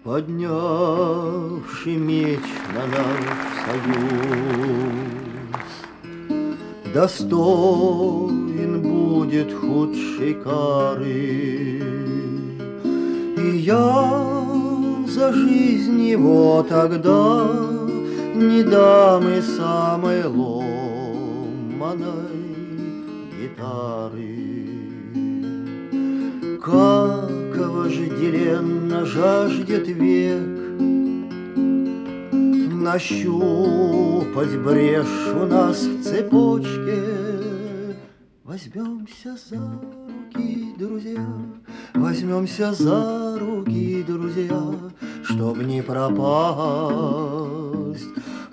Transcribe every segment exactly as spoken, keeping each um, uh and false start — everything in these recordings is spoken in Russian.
поднявший меч на наш союз. Достоин будет худшей кары, и я за жизнь его тогда не дам и самой ломаной гитары. Как вожделенно жаждет век нащупать брешь у нас в цепочке. Возьмемся за руки, друзья, возьмемся за руки, друзья, чтоб не пропасть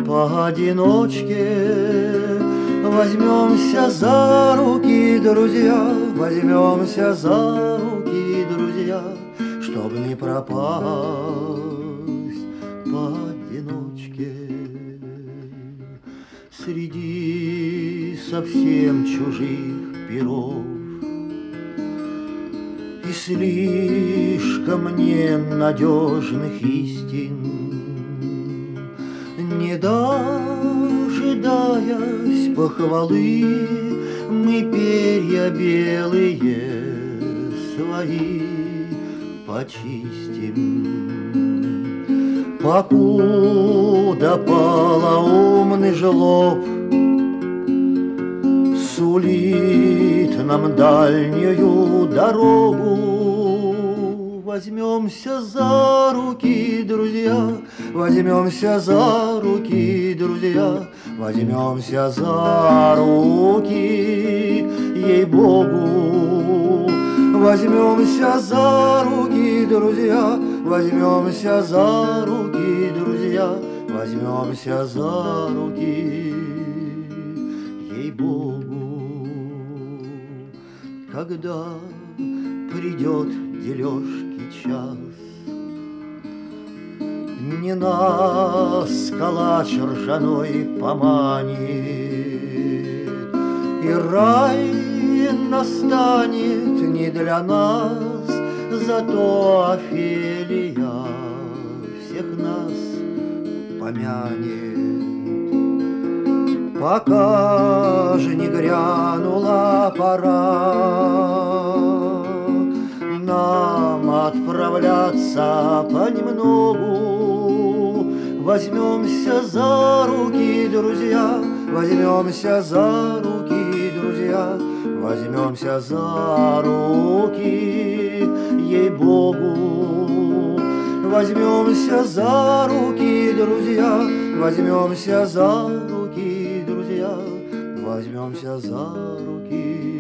поодиночке. Возьмемся за руки, друзья, возьмемся за руки, друзья, чтоб не пропасть поодиночке. Среди совсем чужих перов и слишком ненадежных истин, не дожидаясь похвалы, мы перья белые свои почистим. Покуда полоумный жлоб сулит нам дальнюю дорогу, возьмемся за руки, друзья, возьмемся за руки, друзья, возьмемся за руки, ей-богу. Возьмемся за руки, друзья, возьмемся за руки, друзья, возьмемся за руки, ей-богу. Когда придет дележки час, не нас калач ржаной поманит, и рай настанет не для нас, зато Офелия всех нас помянет. Пока же не грянула пора нам отправляться понемногу, возьмемся за руки, друзья, возьмемся за руки, друзья, возьмемся за руки, ей-богу. Возьмемся за руки, друзья, возьмемся за руки, друзья, возьмемся за руки.